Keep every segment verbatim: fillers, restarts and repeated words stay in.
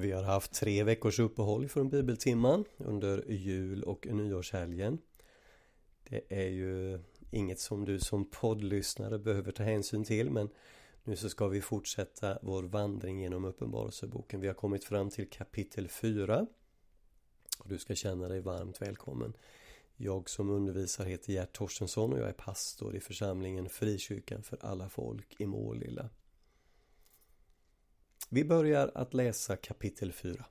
Vi har haft tre veckors uppehåll från bibeltimman under jul- och nyårshelgen. Det är ju inget som du som poddlyssnare behöver ta hänsyn till, men nu så ska vi fortsätta vår vandring genom Uppenbarelseboken. Vi har kommit fram till kapitel fyra och du ska känna dig varmt välkommen. Jag som undervisar heter Gert Torstensson och jag är pastor i församlingen Frikyrkan för alla folk i Målilla. Vi börjar att läsa kapitel fyra.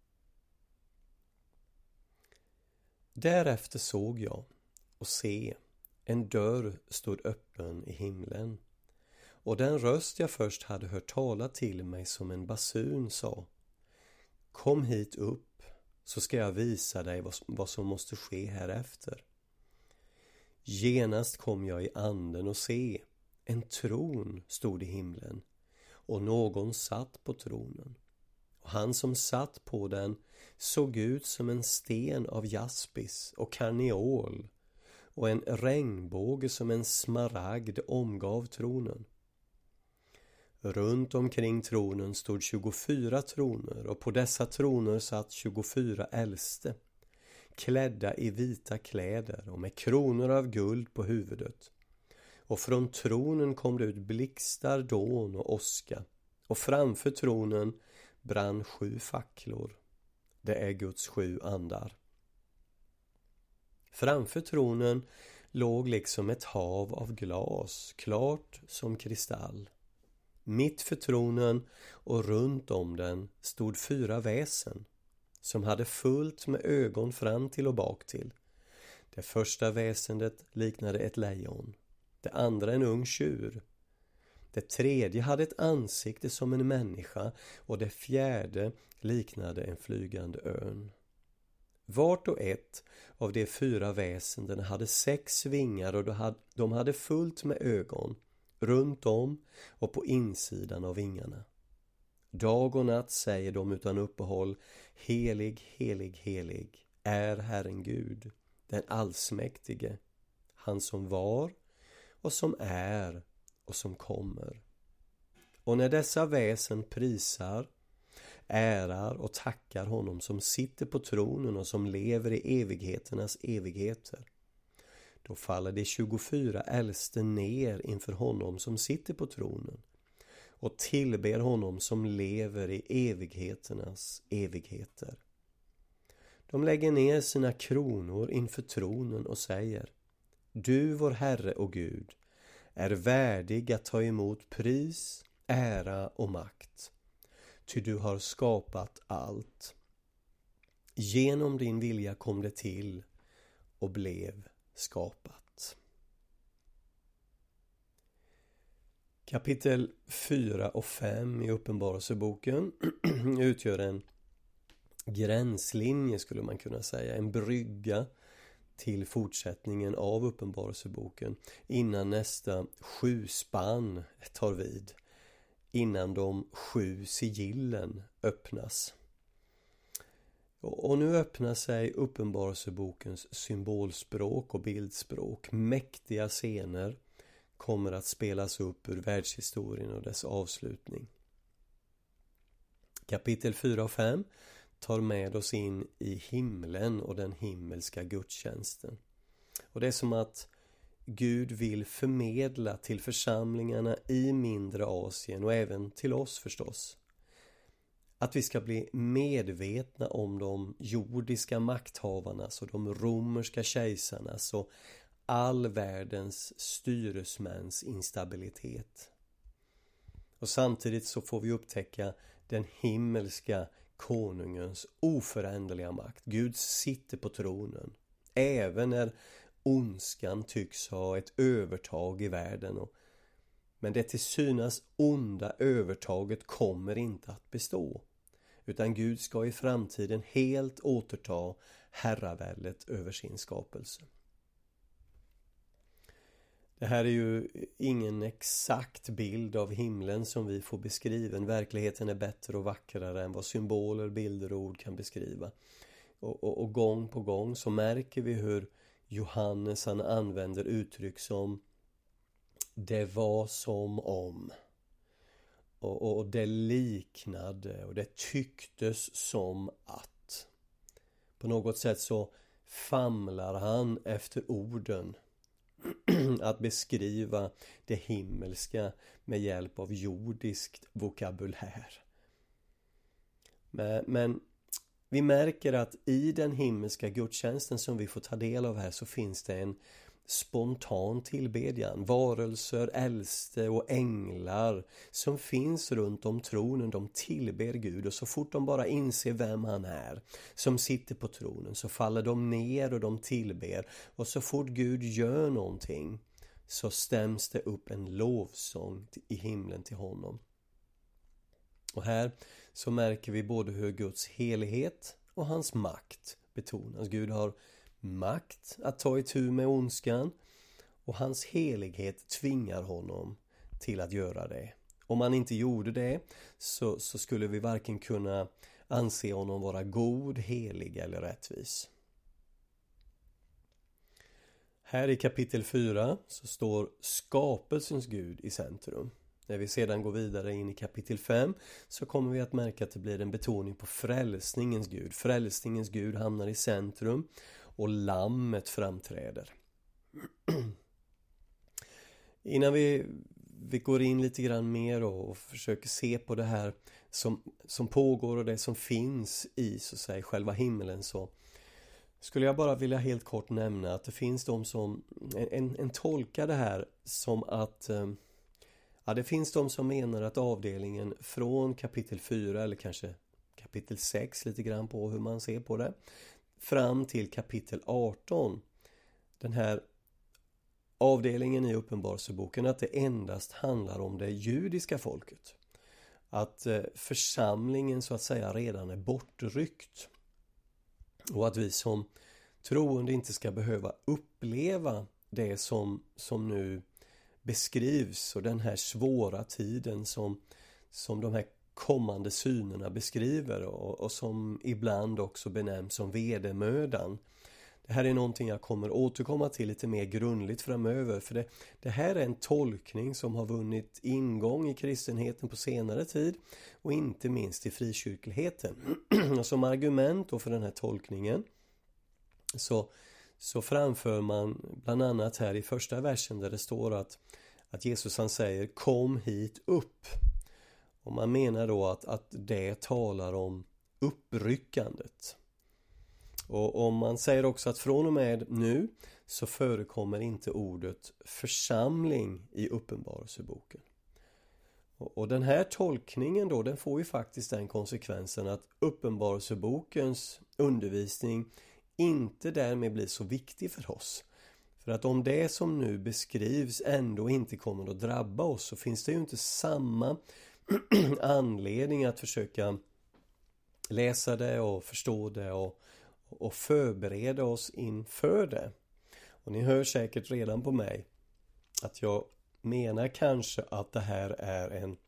Därefter såg jag och se, en dörr stod öppen i himlen. Och den röst jag först hade hört tala till mig som en basun sa: Kom hit upp, så ska jag visa dig vad som måste ske härefter. Genast kom jag i anden och se, en tron stod i himlen. Och någon satt på tronen. Och han som satt på den såg ut som en sten av jaspis och karneol. Och en regnbåge som en smaragd omgav tronen. Runt omkring tronen stod tjugofyra troner, och på dessa troner satt tjugofyra äldste, klädda i vita kläder och med kronor av guld på huvudet. Och från tronen kom det ut blixtar, dån och åska, och framför tronen brann sju facklor. Det är Guds sju andar. Framför tronen låg liksom ett hav av glas, klart som kristall. Mitt för tronen och runt om den stod fyra väsen, som hade fullt med ögon fram till och bak till. Det första väsendet liknade ett lejon, det andra en ung tjur. Det tredje hade ett ansikte som en människa och det fjärde liknade en flygande örn. Vart och ett av de fyra väsendena hade sex vingar och de hade fullt med ögon runt om och på insidan av vingarna. Dag och natt säger de utan uppehåll: Helig, helig, helig är Herren Gud, den allsmäktige, han som var och som är och som kommer. Och när dessa väsen prisar, ärar och tackar honom som sitter på tronen och som lever i evigheternas evigheter, då faller de tjugofyra äldste ner inför honom som sitter på tronen och tillber honom som lever i evigheternas evigheter. De lägger ner sina kronor inför tronen och säger: Du, vår Herre och Gud, är värdig att ta emot pris, ära och makt. Ty du har skapat allt. Genom din vilja kom det till och blev skapat. Kapitel fyra och fem i Uppenbarelseboken utgör en gränslinje, skulle man kunna säga, en brygga till fortsättningen av Uppenbarelseboken innan nästa sju spann tar vid, innan de sju sigillen öppnas. Och nu öppnar sig Uppenbarelsebokens symbolspråk och bildspråk. Mäktiga scener kommer att spelas upp ur världshistorien och dess avslutning. Kapitel fyra och fem tar med oss in i himlen och den himmelska gudstjänsten. Och det är som att Gud vill förmedla till församlingarna i mindre Asien och även till oss förstås, att vi ska bli medvetna om de jordiska makthavarnas och de romerska kejsarnas och all världens styresmäns instabilitet. Och samtidigt så får vi upptäcka den himmelska konungens oföränderliga makt. Gud sitter på tronen, även när ondskan tycks ha ett övertag i världen. Och, men det till synas onda övertaget kommer inte att bestå. Utan Gud ska i framtiden helt återta herraväldet över sin skapelse. Det här är ju ingen exakt bild av himlen som vi får beskriven. Verkligheten är bättre och vackrare än vad symboler, bilder och ord kan beskriva. Och, och, och gång på gång så märker vi hur Johannes han använder uttryck som det var som om. Och, och det liknade och det tycktes som att. På något sätt så famlar han efter orden att beskriva det himmelska med hjälp av jordiskt vokabulär. Men, men vi märker att i den himmelska gudstjänsten som vi får ta del av här så finns det en spontan tillbedjan. Varelser, äldste och änglar som finns runt om tronen, de tillber Gud, och så fort de bara inser vem han är som sitter på tronen så faller de ner och de tillber, och så fort Gud gör någonting så stäms det upp en lovsång i himlen till honom. Och här så märker vi både hur Guds helighet och hans makt betonas. Gud har makt att ta itu med ondskan, och hans helighet tvingar honom till att göra det. Om han inte gjorde det så, så skulle vi varken kunna anse honom vara god, helig eller rättvis. Här i kapitel fyra så står skapelsens Gud i centrum. När vi sedan går vidare in i kapitel fem så kommer vi att märka att det blir en betoning på frälsningens Gud. Frälsningens Gud hamnar i centrum och lammet framträder. Innan vi, vi går in lite grann mer och, och försöker se på det här som, som pågår och det som finns i så att säga, själva himlen, så skulle jag bara vilja helt kort nämna att det finns de som en, en tolkar det här som att ja, det finns de som menar att avdelningen från kapitel fyra eller kanske kapitel sex, lite grann på hur man ser på det, fram till kapitel arton, den här avdelningen i Uppenbarelseboken, att det endast handlar om det judiska folket. Att eh, församlingen så att säga redan är bortryckt. Och att vi som troende inte ska behöva uppleva det som, som nu beskrivs, och den här svåra tiden som, som de här kommande synerna beskriver, och, och som ibland också benämns som vedermödan. Det här är någonting jag kommer återkomma till lite mer grundligt framöver, för det, det här är en tolkning som har vunnit ingång i kristenheten på senare tid, och inte minst i frikyrkligheten. Och som argument då för den här tolkningen så, så framför man bland annat här i första versen där det står att, att Jesus han säger kom hit upp. Och man menar då att, att det talar om uppryckandet. Och om man säger också att från och med nu så förekommer inte ordet församling i Uppenbarelseboken. Och, och den här tolkningen då, den får ju faktiskt den konsekvensen att Uppenbarelsebokens undervisning inte därmed blir så viktig för oss. För att om det som nu beskrivs ändå inte kommer att drabba oss, så finns det ju inte samma anledning att försöka läsa det och förstå det och, och förbereda oss inför det. Och ni hör säkert redan på mig att jag menar kanske att det här är en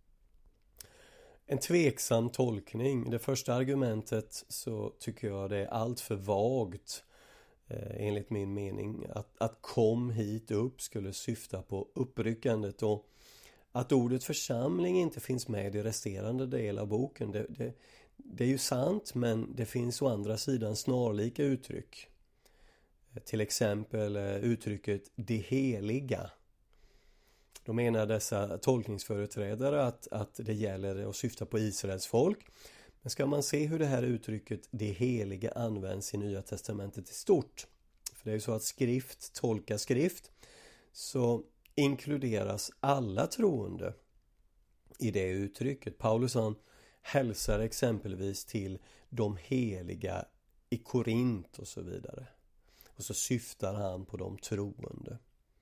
en tveksam tolkning. Det första argumentet så tycker jag det är allt för vagt eh, enligt min mening. Att, att kom hit upp skulle syfta på uppryckandet, och att ordet församling inte finns med i resterande del av boken. Det, det, det är ju sant, men det finns å andra sidan snarlika uttryck. Till exempel uttrycket det heliga. Då menar dessa tolkningsföreträdare att, att det gäller att syfta på Israels folk. Men ska man se hur det här uttrycket det heliga används i Nya testamentet i stort, för det är ju så att skrift tolkar skrift, så inkluderas alla troende i det uttrycket. Paulus han hälsar exempelvis till de heliga i Korint och så vidare. Och så syftar han på de troende.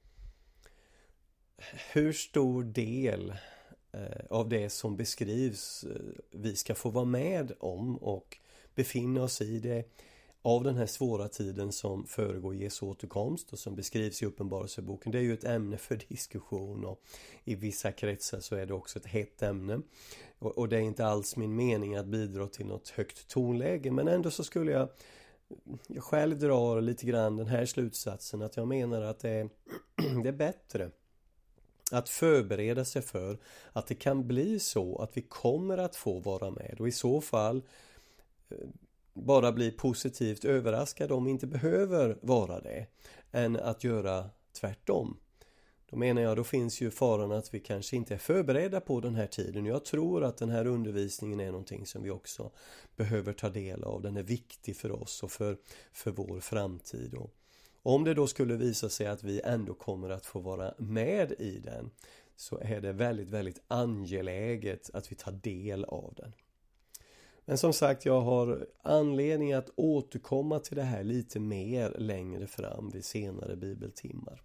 Hur stor del eh, av det som beskrivs eh, vi ska få vara med om och befinna oss i det av den här svåra tiden som föregår Jesu återkomst och som beskrivs i Uppenbarelseboken, det är ju ett ämne för diskussion, och i vissa kretsar så är det också ett hett ämne. Och, och det är inte alls min mening att bidra till något högt tonläge, men ändå så skulle jag jag själv drar lite grann den här slutsatsen, att jag menar att det är, det är bättre Att förbereda sig för att det kan bli så att vi kommer att få vara med, och i så fall bara bli positivt överraskade om vi inte behöver vara det, än att göra tvärtom. Då menar jag, då finns ju faran att vi kanske inte är förberedda på den här tiden. Jag tror att den här undervisningen är någonting som vi också behöver ta del av. Den är viktig för oss och för, för vår framtid. Och om det då skulle visa sig att vi ändå kommer att få vara med i den, så är det väldigt, väldigt angeläget att vi tar del av den. Men som sagt, jag har anledning att återkomma till det här lite mer längre fram vid senare bibeltimmar.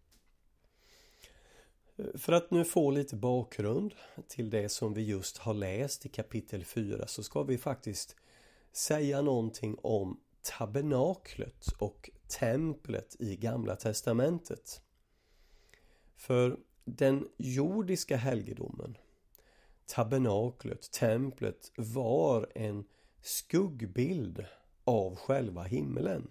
För att nu få lite bakgrund till det som vi just har läst i kapitel fyra, så ska vi faktiskt säga någonting om tabernaklet och templet i Gamla testamentet. För den jordiska helgedomen, tabernaklet, templet, var en skuggbild av själva himlen.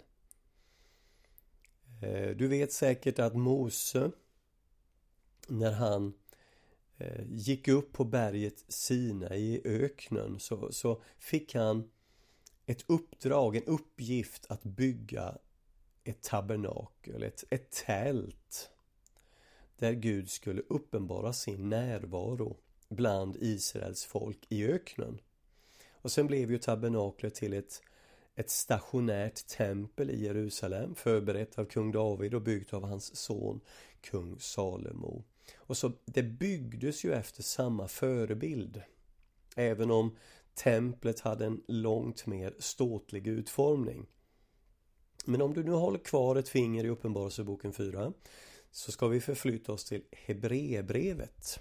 Du vet säkert att Mose, när han eh, gick upp på berget Sinai i öknen, så, så fick han ett uppdrag, en uppgift att bygga ett tabernakel, ett, ett tält där Gud skulle uppenbara sin närvaro bland Israels folk i öknen. Och sen blev ju tabernaklet till ett, ett stationärt tempel i Jerusalem, förberett av kung David och byggt av hans son kung Salomo. Och så det byggdes ju efter samma förebild, även om templet hade en långt mer ståtlig utformning. Men om du nu håller kvar ett finger i Uppenbarelseboken fyra, så ska vi förflytta oss till Hebreerbrevet.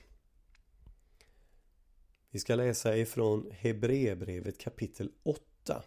Vi ska läsa ifrån Hebreerbrevet kapitel åtta.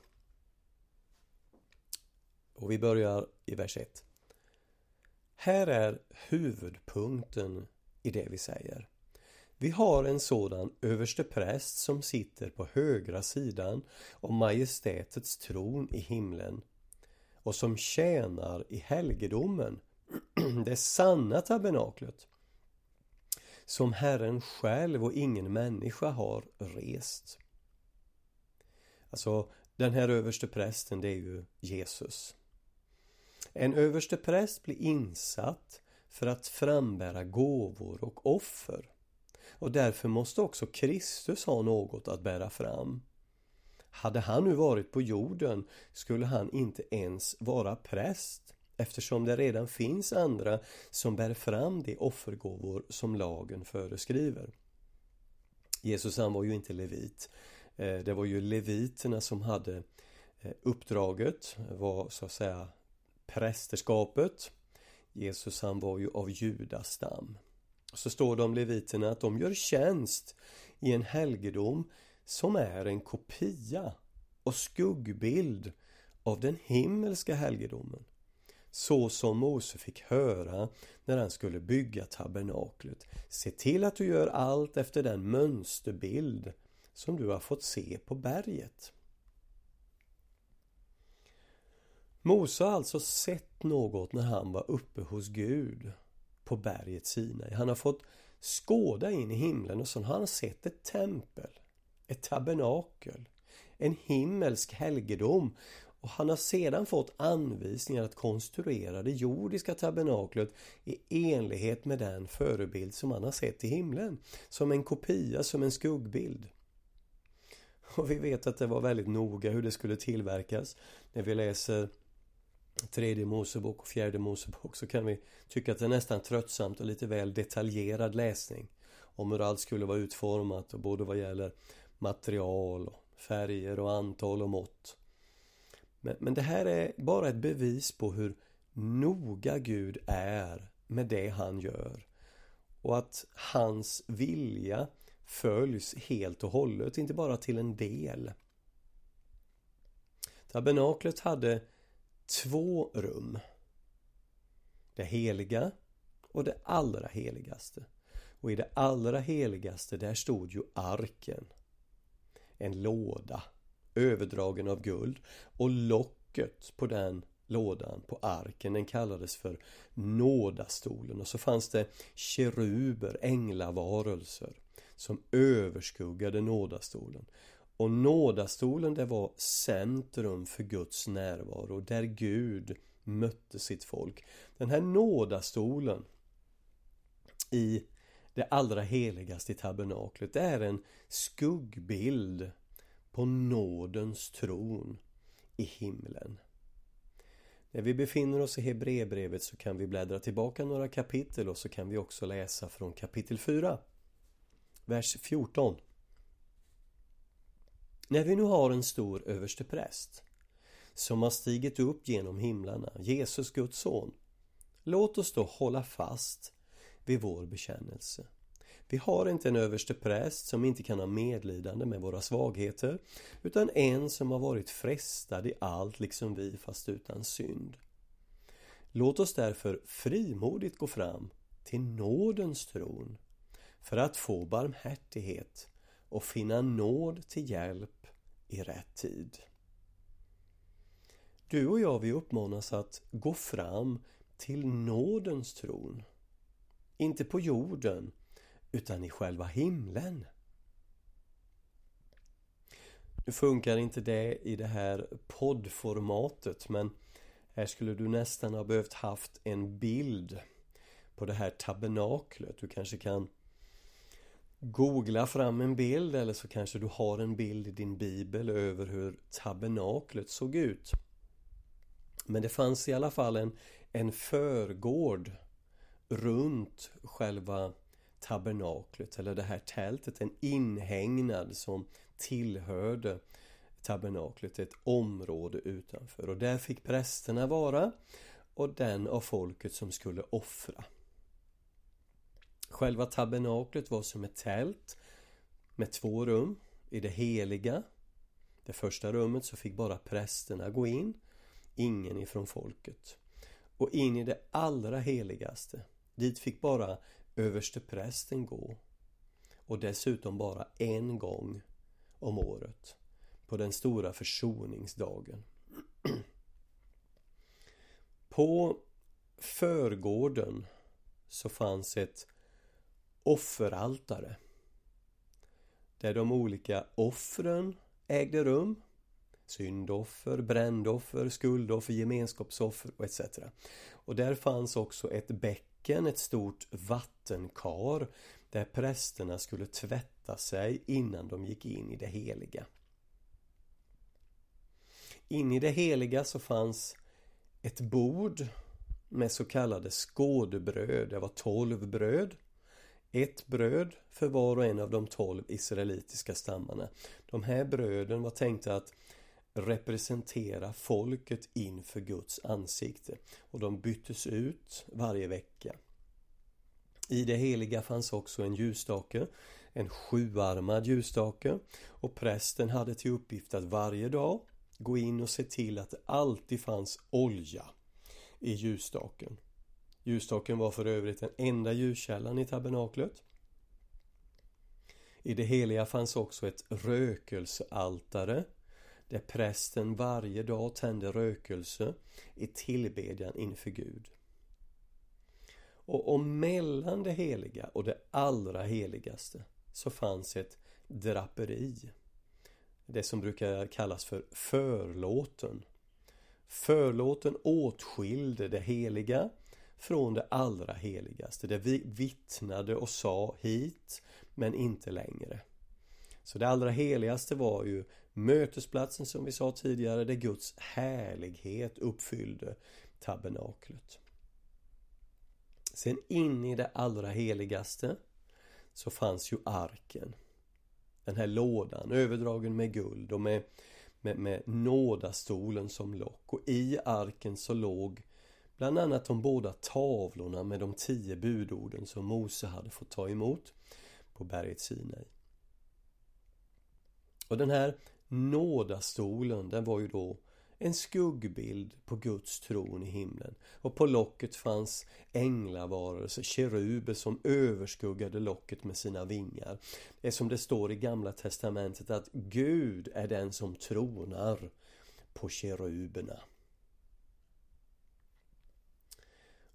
Och vi börjar i vers ett. Här är huvudpunkten i det vi säger. Vi har en sådan överstepräst som sitter på högra sidan om majestätets tron i himlen och som tjänar i helgedomen, det sanna tabernaklet, som Herren själv och ingen människa har rest. Alltså, den här översteprästen, det är ju Jesus. En överstepräst blir insatt för att frambära gåvor och offer. Och därför måste också Kristus ha något att bära fram. Hade han nu varit på jorden skulle han inte ens vara präst, eftersom det redan finns andra som bär fram de offergåvor som lagen föreskriver. Jesus, han var ju inte levit. Det var ju leviterna som hade uppdraget, var så att säga prästerskapet. Jesus, han var ju av Judas stam. Så står det om leviterna att de gör tjänst i en helgedom som är en kopia och skuggbild av den himmelska helgedomen. Så som Mose fick höra när han skulle bygga tabernaklet. Se till att du gör allt efter den mönsterbild som du har fått se på berget. Mose har alltså sett något när han var uppe hos Gud på berget Sinai. Han har fått skåda in i himlen och så har han sett ett tempel, ett tabernakel, en himmelsk helgedom. Och han har sedan fått anvisningar att konstruera det jordiska tabernaklet i enlighet med den förebild som han har sett i himlen. Som en kopia, som en skuggbild. Och vi vet att det var väldigt noga hur det skulle tillverkas. När vi läser tredje Mosebok och fjärde Mosebok så kan vi tycka att det är nästan tröttsamt och lite väl detaljerad läsning. Om hur allt skulle vara utformat, och både vad gäller material och färger och antal och mått. Men, men det här är bara ett bevis på hur noga Gud är med det han gör. Och att hans vilja följs helt och hållet, inte bara till en del. Tabernaklet hade två rum. Det heliga och det allra heligaste. Och i det allra heligaste där stod ju arken. En låda överdragen av guld, och locket på den lådan på arken, den kallades för nådastolen. Och så fanns det keruber, änglavarelser, som överskuggade nådastolen. Och nådastolen, det var centrum för Guds närvaro, där Gud mötte sitt folk. Den här nådastolen i det allra heligaste i tabernaklet, det är en skuggbild på nådens tron i himlen. När vi befinner oss i Hebreerbrevet så kan vi bläddra tillbaka några kapitel och så kan vi också läsa från kapitel fyra, vers fjorton. När vi nu har en stor överstepräst som har stigit upp genom himlarna, Jesus Guds son, låt oss då hålla fast vid vår bekännelse. Vi har inte en överstepräst som inte kan ha medlidande med våra svagheter, utan en som har varit frestad i allt liksom vi, fast utan synd. Låt oss därför frimodigt gå fram till nådens tron för att få barmhärtighet och finna nåd till hjälp i rätt tid. Du och jag, vi uppmanas att gå fram till nådens tron. Inte på jorden, utan i själva himlen. Nu funkar inte det i det här poddformatet, men här skulle du nästan ha behövt haft en bild på det här tabernaklet. Du kanske kan googla fram en bild, eller så kanske du har en bild i din bibel över hur tabernaklet såg ut. Men det fanns i alla fall en, en förgård runt själva tabernaklet, eller det här tältet, en inhägnad som tillhörde tabernaklet, ett område utanför. Och där fick prästerna vara och den av folket som skulle offra. Själva tabernaklet var som ett tält med två rum. I det heliga, det första rummet, så fick bara prästerna gå in, ingen ifrån folket. Och in i det allra heligaste, dit fick bara översteprästen gå. Och dessutom bara en gång om året, på den stora försoningsdagen. På förgården så fanns ett offeraltare där de olika offren ägde rum. Syndoffer, brändoffer, skuldoffer, gemenskapsoffer och et cetera. Och där fanns också ett bäcken, ett stort vattenkar där prästerna skulle tvätta sig innan de gick in i det heliga. In i det heliga så fanns ett bord med så kallade skådebröd. Det var tolv bröd. Ett bröd för var och en av de tolv israelitiska stammarna. De här bröden var tänkta att representera folket inför Guds ansikte. Och de byttes ut varje vecka. I det heliga fanns också en ljusstake, en sjuarmad ljusstake. Och prästen hade till uppgift att varje dag gå in och se till att det alltid fanns olja i ljusstaken. Ljusstaken var för övrigt den enda ljuskällan i tabernaklet. I det heliga fanns också ett rökelsealtare där prästen varje dag tände rökelse i tillbedjan inför Gud. Och, och mellan det heliga och det allra heligaste så fanns ett draperi. Det som brukar kallas för förlåten. Förlåten åtskilde det heliga från det allra heligaste. Det vi vittnade och sa hit, men inte längre. Så det allra heligaste var ju mötesplatsen, som vi sa tidigare, där Guds härlighet uppfyllde tabernaklet. Sen in i det allra heligaste så fanns ju arken. Den här lådan, överdragen med guld och med, med, med nådastolen som lock. Och i arken så låg bland annat de båda tavlorna med de tio budorden som Mose hade fått ta emot på berget Sinai. Och den här nådastolen, den var ju då en skuggbild på Guds tron i himlen. Och på locket fanns änglavarelser, keruber som överskuggade locket med sina vingar. Det är som det står i Gamla testamentet att Gud är den som tronar på keruberna.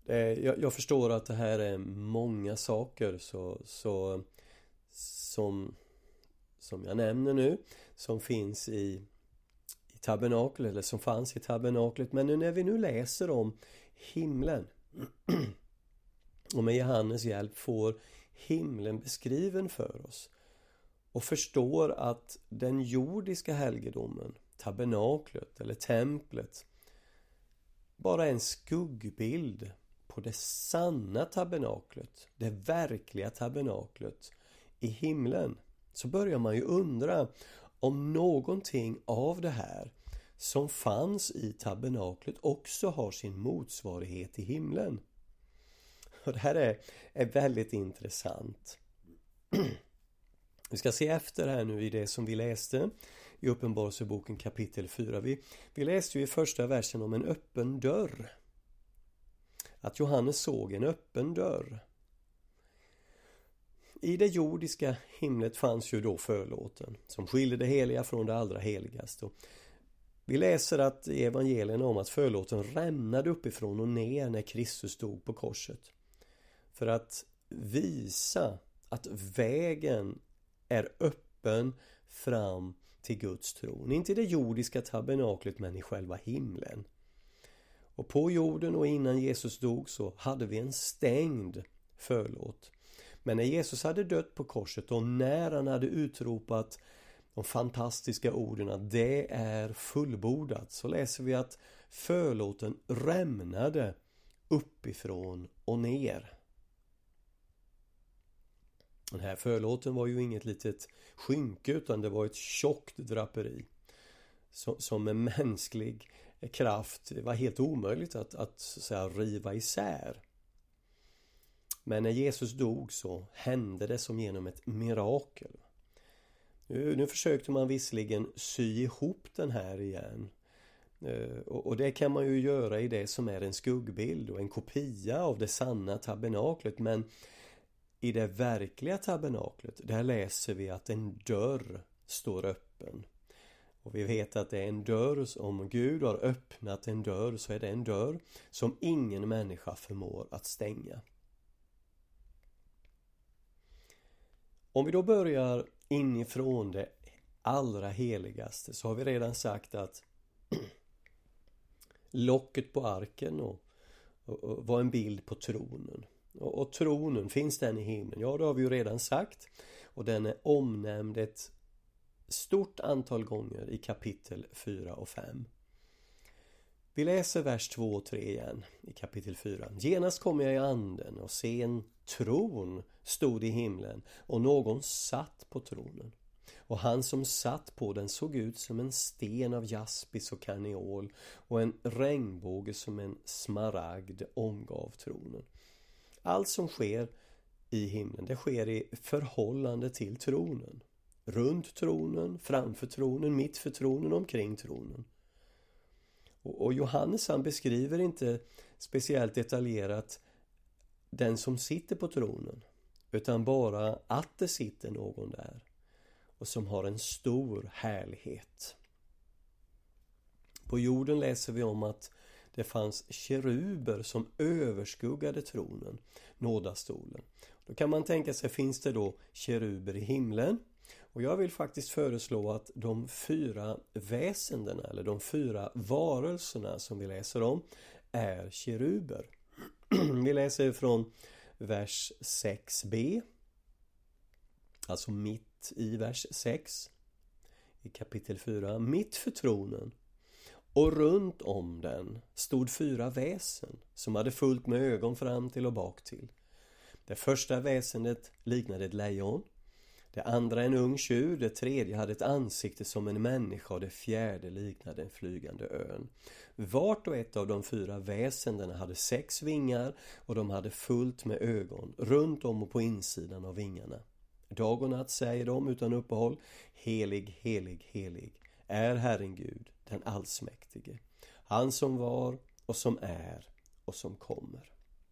Det, jag, jag förstår att det här är många saker så, så, som, som jag nämner nu, som finns i, i tabernaklet, eller som fanns i tabernaklet. Men nu när vi nu läser om himlen och med Johannes hjälp får himlen beskriven för oss och förstår att den jordiska helgedomen, tabernaklet eller templet, bara är en skuggbild på det sanna tabernaklet, det verkliga tabernaklet i himlen, så börjar man ju undra om någonting av det här som fanns i tabernaklet också har sin motsvarighet i himlen. Och det här är, är väldigt intressant. Vi ska se efter här nu i det som vi läste i Uppenbarelseboken kapitel fyra. Vi, vi läste ju i första versen om en öppen dörr. Att Johannes såg en öppen dörr. I det jordiska himlet fanns ju då förlåten som skilde det heliga från det allra heligaste. Vi läser att i evangelierna om att förlåten rämnade uppifrån och ner när Kristus stod på korset. För att visa att vägen är öppen fram till Guds tron. Inte i det jordiska tabernaklet men i själva himlen. Och på jorden och innan Jesus dog så hade vi en stängd förlåt. Men när Jesus hade dött på korset och när han hade utropat de fantastiska orden att det är fullbordat, så läser vi att förlåten rämnade uppifrån och ner. Den här förlåten var ju inget litet skynke utan det var ett tjockt draperi som, som med mänsklig kraft var helt omöjligt att, att, så att säga, riva isär. Men när Jesus dog så hände det som genom ett mirakel. Nu, nu försökte man visserligen sy ihop den här igen. Och, och det kan man ju göra i det som är en skuggbild och en kopia av det sanna tabernaklet. Men i det verkliga tabernaklet, där läser vi att en dörr står öppen. Och vi vet att det är en dörr, om Gud har öppnat en dörr så är det en dörr som ingen människa förmår att stänga. Om vi då börjar inifrån det allra heligaste så har vi redan sagt att locket på arken och, och, och var en bild på tronen. Och, och tronen, finns den i himlen? Ja, det har vi ju redan sagt. Och den är omnämnd ett stort antal gånger i kapitel fyra och fem. Vi läser vers två och tre igen i kapitel fyra. Genast kom jag i anden och se en tron stod i himlen och någon satt på tronen. Och han som satt på den såg ut som en sten av jaspis och karneol och en regnbåge som en smaragd omgav tronen. Allt som sker i himlen, det sker i förhållande till tronen. Runt tronen, framför tronen, mitt för tronen, omkring tronen. Och Johannes han beskriver inte speciellt detaljerat den som sitter på tronen, utan bara att det sitter någon där och som har en stor härlighet. På jorden läser vi om att det fanns keruber som överskuggade tronen, nådastolen. Då kan man tänka sig, finns det då keruber i himlen? Och jag vill faktiskt föreslå att de fyra väsendena eller de fyra varelserna som vi läser om är keruber. Vi läser från vers sex b, alltså mitt i vers sex i kapitel fyra. Mitt för tronen och runt om den stod fyra väsen som hade fullt med ögon fram till och bak till. Det första väsendet liknade ett lejon. Det andra en ung tjur, det tredje hade ett ansikte som en människa och det fjärde liknade en flygande örn. Vart och ett av de fyra väsendena hade sex vingar och de hade fullt med ögon runt om och på insidan av vingarna. Dag och natt säger de utan uppehåll: helig, helig, helig är Herren Gud, den allsmäktige, han som var och som är och som kommer.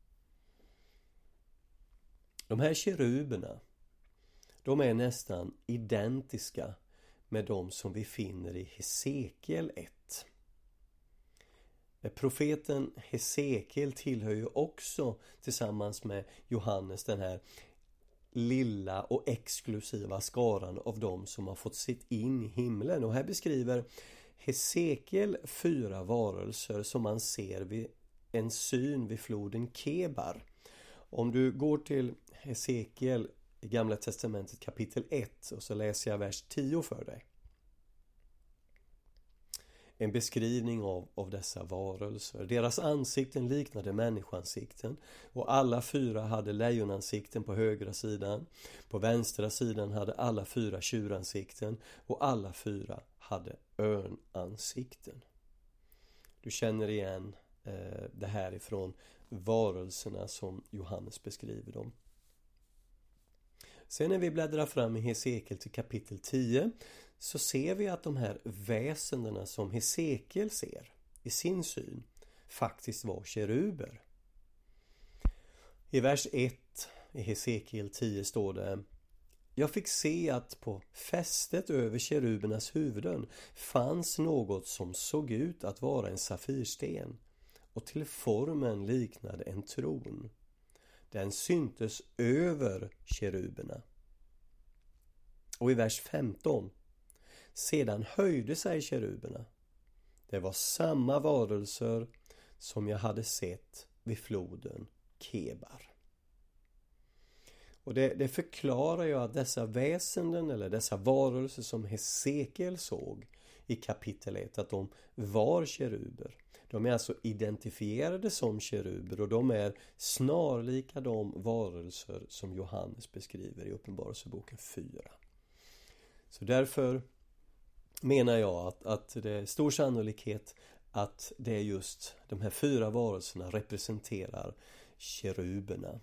De här keruberna, de är nästan identiska med de som vi finner i Hesekiel ett. Profeten Hesekiel tillhör ju också tillsammans med Johannes den här lilla och exklusiva skaran av dem som har fått sitt in i himlen. Och här beskriver Hesekiel fyra varelser som man ser vid en syn vid floden Kebar. Om du går till Hesekiel i Gamla testamentet kapitel ett och så läser jag vers tio för dig. En beskrivning av, av dessa varelser. Deras ansikten liknade människoansikten och alla fyra hade lejonansikten på högra sidan. På vänstra sidan hade alla fyra tjuransikten och alla fyra hade örnansikten. Du känner igen eh, det här ifrån varelserna som Johannes beskriver dem. Sen när vi bläddrar fram i Hesekiel till kapitel tio så ser vi att de här väsendena som Hesekiel ser i sin syn faktiskt var keruber. I vers ett i Hesekiel tio står det: Jag fick se att på fästet över kerubernas huvuden fanns något som såg ut att vara en safirsten och till formen liknade en tron. Den syntes över keruberna. Och i vers femton: Sedan höjde sig keruberna. Det var samma varelser som jag hade sett vid floden Kebar. Och det, det förklarar ju att dessa väsenden eller dessa varelser som Hesekiel såg i kapitel ett, att de var keruber. De är alltså identifierade som keruber och de är snarlika de varelser som Johannes beskriver i Uppenbarelseboken fyra. Så därför menar jag att, att det är stor sannolikhet att det är just de här fyra varelserna representerar keruberna.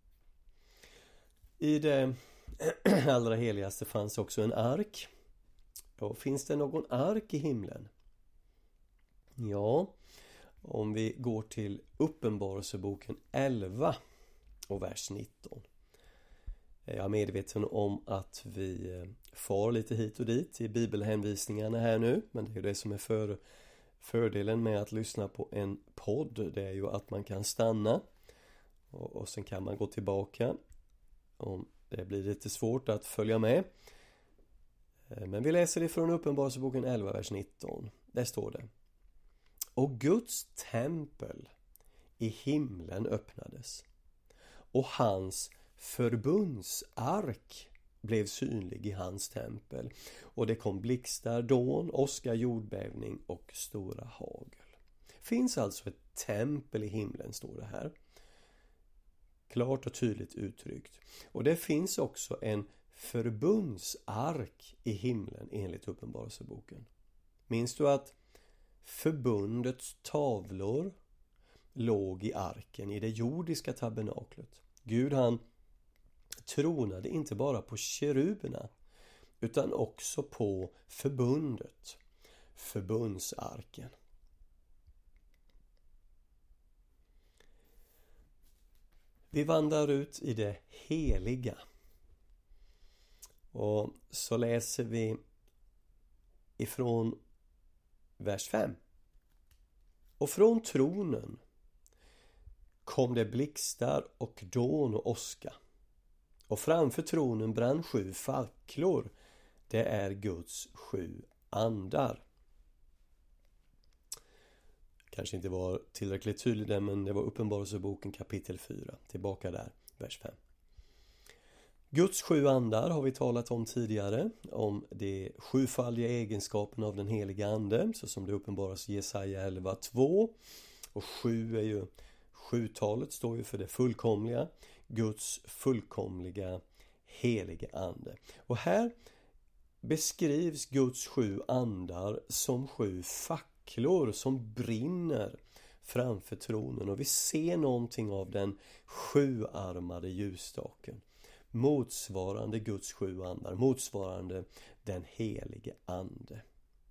I det allra heligaste fanns också en ark. Och finns det någon ark i himlen? Ja, om vi går till Uppenbarelseboken elva och vers nitton. Jag är medveten om att vi far lite hit och dit i bibelhänvisningarna här nu. Men det är det som är för, fördelen med att lyssna på en podd. Det är ju att man kan stanna och, och sen kan man gå tillbaka om det blir lite svårt att följa med. Men vi läser det från Uppenbarelseboken elva, vers nitton. Där står det: Och Guds tempel i himlen öppnades, och hans förbundsark blev synlig i hans tempel, och det kom blixtar, dån, åska, jordbävning och stora hagel. Finns alltså ett tempel i himlen, står det här. Klart och tydligt uttryckt. Och det finns också en förbundsark i himlen enligt Uppenbarelseboken. Minns du att förbundets tavlor låg i arken i det jordiska tabernaklet? Gud, han tronade inte bara på keruberna utan också på förbundet, förbundsarken. Vi vandrar ut i det heliga. Och så läser vi ifrån vers fem. Och från tronen kom det blixtar och dån och åska. Och framför tronen brann sju facklor. Det är Guds sju andar. Kanske inte var tillräckligt tydligt där, men det var Uppenbarelseboken kapitel fyra. Tillbaka där, vers fem. Guds sju andar har vi talat om tidigare. Om de sjufaldiga egenskaperna av den heliga ande, så som det uppenbaras i Jesaja elva två. Och sju är ju, sjutalet står ju för det fullkomliga. Guds fullkomliga heliga ande. Och här beskrivs Guds sju andar som sju facklor som brinner framför tronen. Och vi ser någonting av den sjuarmade ljusstaken. Motsvarande Guds sju andar, motsvarande den helige ande.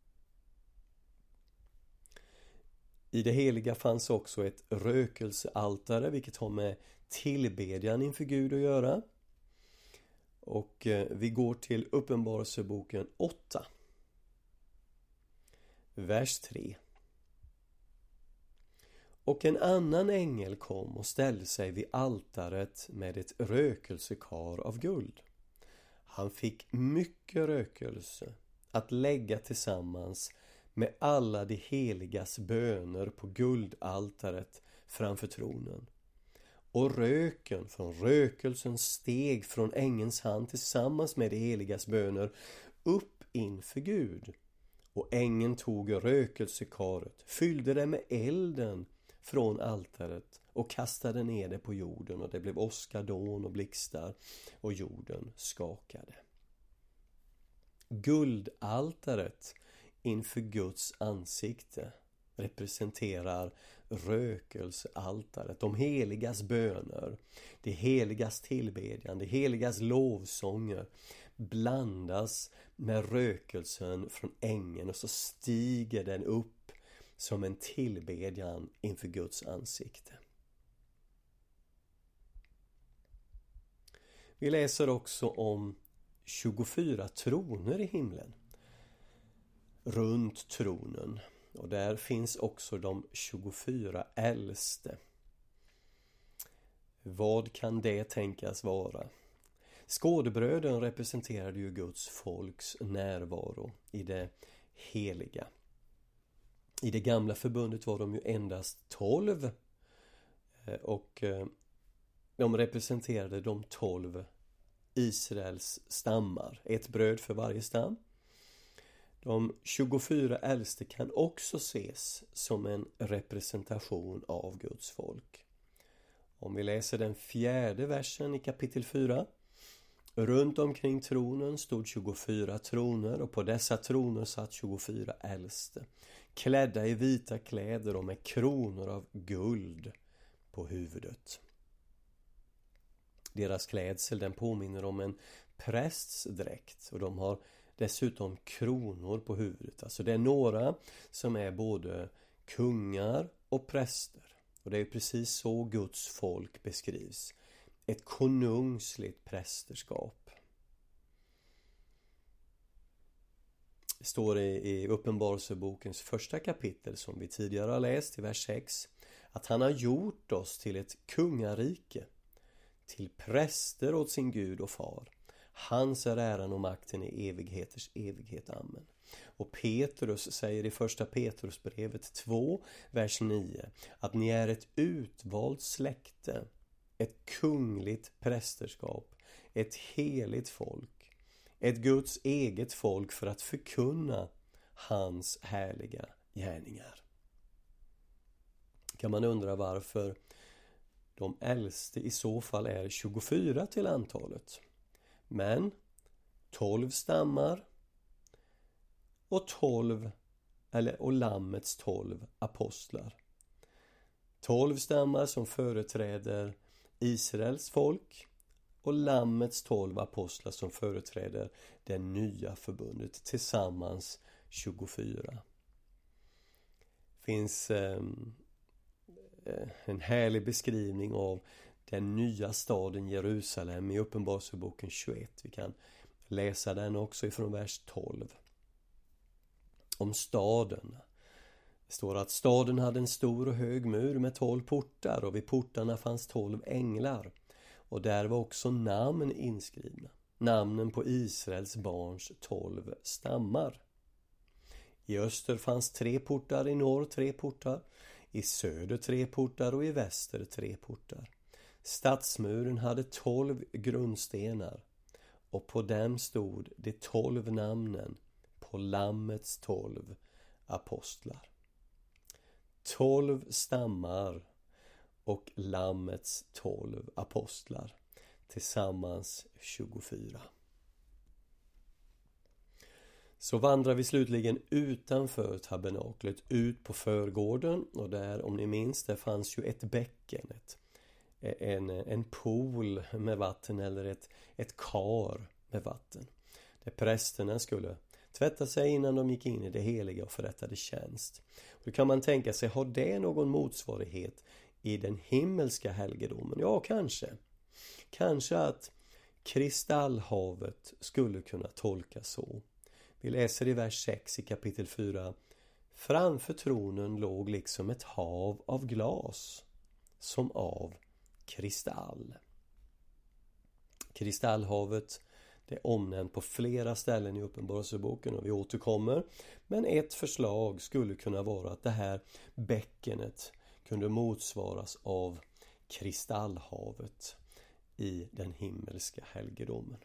I det heliga fanns också ett rökelsealtare, vilket har med tillbedjan inför Gud att göra. Och vi går till Uppenbarelseboken åtta. Vers tre. Och en annan ängel kom och ställde sig vid altaret med ett rökelsekar av guld. Han fick mycket rökelse att lägga tillsammans med alla de heligas böner på guldaltaret framför tronen. Och röken från rökelsen steg från ängelns hand tillsammans med de heligas böner upp inför Gud. Och ängeln tog rökelsekaret, fyllde det med elden från altaret och kastade ner det på jorden, och det blev åska, dån och blixtar och jorden skakade. Guldaltaret inför Guds ansikte representerar rökelsealtaret, de heligas böner, det heligas tillbedjan, det heligas lovsånger blandas med rökelsen från ängeln, och så stiger den upp som en tillbedjan inför Guds ansikte. Vi läser också om tjugofyra troner i himlen runt tronen, och där finns också de tjugofyra äldste. Vad kan det tänkas vara? Skådebröden representerade ju Guds folks närvaro i det heliga. I det gamla förbundet var de ju endast tolv, och de representerade de tolv Israels stammar, ett bröd för varje stam. De tjugofyra äldste kan också ses som en representation av Guds folk. Om vi läser den fjärde versen i kapitel fyra. Runt omkring tronen stod tjugofyra troner, och på dessa troner satt tjugofyra äldste, klädda i vita kläder och med kronor av guld på huvudet. Deras klädsel, den påminner om en prästs dräkt, och de har dessutom kronor på huvudet. Alltså det är några som är både kungar och präster. Och det är precis så Guds folk beskrivs. Ett konungsligt prästerskap. Det står i, i Uppenbarelsebokens första kapitel, som vi tidigare har läst i vers sex, att han har gjort oss till ett kungarike, till präster åt sin Gud och far. Hans är äran och makten i evigheters evighet. Amen. Och Petrus säger i första Petrusbrevet två, vers nio, att ni är ett utvalt släkte, ett kungligt prästerskap, ett heligt folk, ett Guds eget folk, för att förkunna hans härliga gärningar. Kan man undra varför de äldste i så fall är tjugofyra till antalet. Men tolv stammar och tolv eller och lammets tolv apostlar. tolv stammar som företräder Israels folk, och lammets tolv apostlar som företräder det nya förbundet, tillsammans tjugofyra. Finns eh, en härlig beskrivning av den nya staden Jerusalem i Uppenbarelseboken tjugoett. Vi kan läsa den också ifrån vers tolv. Om staden. Det står att staden hade en stor och hög mur med tolv portar, och vid portarna fanns tolv änglar. Och där var också namn inskrivna. Namnen på Israels barns tolv stammar. I öster fanns tre portar, i norr tre portar, i söder tre portar och i väster tre portar. Stadsmuren hade tolv grundstenar, och på dem stod de tolv namnen på lammets tolv apostlar. Tolv stammar och lammets tolv apostlar, tillsammans tjugofyra. Så vandrar vi slutligen utanför tabernaklet ut på förgården, och där, om ni minns, det fanns ju ett bäcken, ett, en, en pool med vatten, eller ett, ett kar med vatten, där prästerna skulle tvätta sig innan de gick in i det heliga och förrättade tjänst. Och då kan man tänka sig, har det någon motsvarighet i den himmelska helgedomen? Ja, kanske. Kanske att kristallhavet skulle kunna tolkas så. Vi läser i vers sex i kapitel fyra. Framför tronen låg liksom ett hav av glas, som av kristall. Kristallhavet, det är omnämnt på flera ställen i Uppenbarelseboken och vi återkommer. Men ett förslag skulle kunna vara att det här bäckenet kunde motsvaras av kristallhavet i den himmelska helgedomen.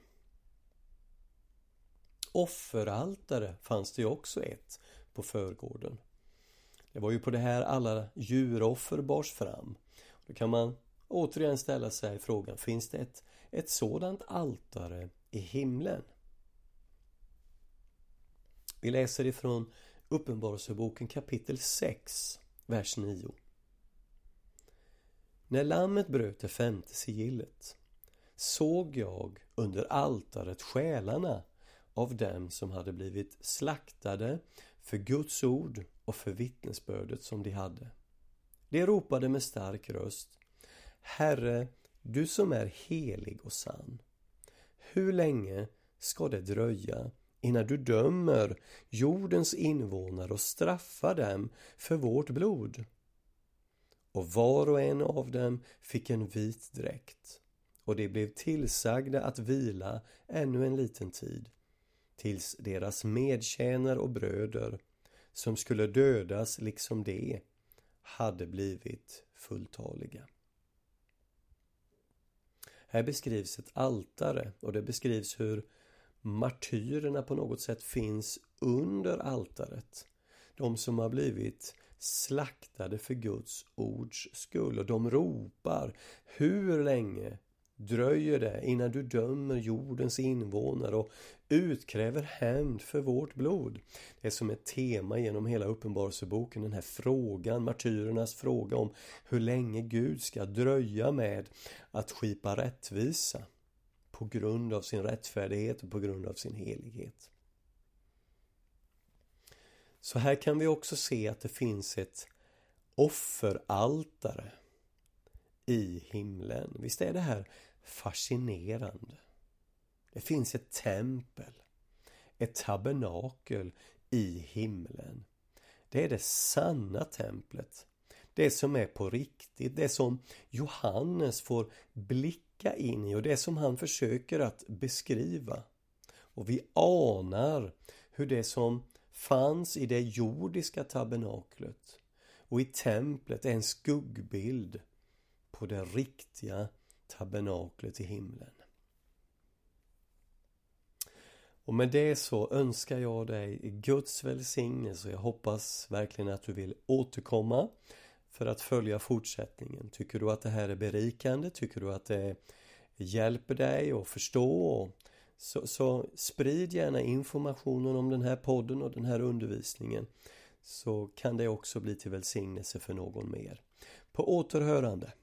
Offeraltare fanns det ju också ett på förgården. Det var ju på det här alla djuroffer bars fram. Då kan man återigen ställa sig frågan, finns det ett, ett sådant altare i himlen? Vi läser ifrån Uppenbarelseboken kapitel sex, vers nio. När lammet bröt det femte sigillet såg jag under altaret själarna av dem som hade blivit slaktade för Guds ord och för vittnesbördet som de hade. De ropade med stark röst: Herre, du som är helig och sann, hur länge ska det dröja innan du dömer jordens invånare och straffar dem för vårt blod? Och var och en av dem fick en vit dräkt, och de blev tillsagda att vila ännu en liten tid, tills deras medtjänare och bröder, som skulle dödas liksom de, hade blivit fulltaliga. Här beskrivs ett altare, och det beskrivs hur martyrerna på något sätt finns under altaret. De som har blivit slaktade för Guds ords skull, och de ropar: hur länge dröjer det innan du dömer jordens invånare och utkräver hämnd för vårt blod? Det är som ett tema genom hela Uppenbarelseboken, den här frågan, martyrernas fråga om hur länge Gud ska dröja med att skipa rättvisa på grund av sin rättfärdighet och på grund av sin helighet. Så här kan vi också se att det finns ett offeraltare i himlen. Visst är det här fascinerande? Det finns ett tempel, ett tabernakel i himlen. Det är det sanna templet. Det som är på riktigt, det som Johannes får blicka in i och det som han försöker att beskriva. Och vi anar hur det som fanns i det jordiska tabernaklet och i templet är en skuggbild på det riktiga tabernaklet i himlen. Och med det så önskar jag dig Guds välsignelse, och jag hoppas verkligen att du vill återkomma för att följa fortsättningen. Tycker du att det här är berikande? Tycker du att det hjälper dig att förstå? Så, så sprid gärna informationen om den här podden och den här undervisningen, så kan det också bli till välsignelse för någon mer. På återhörande.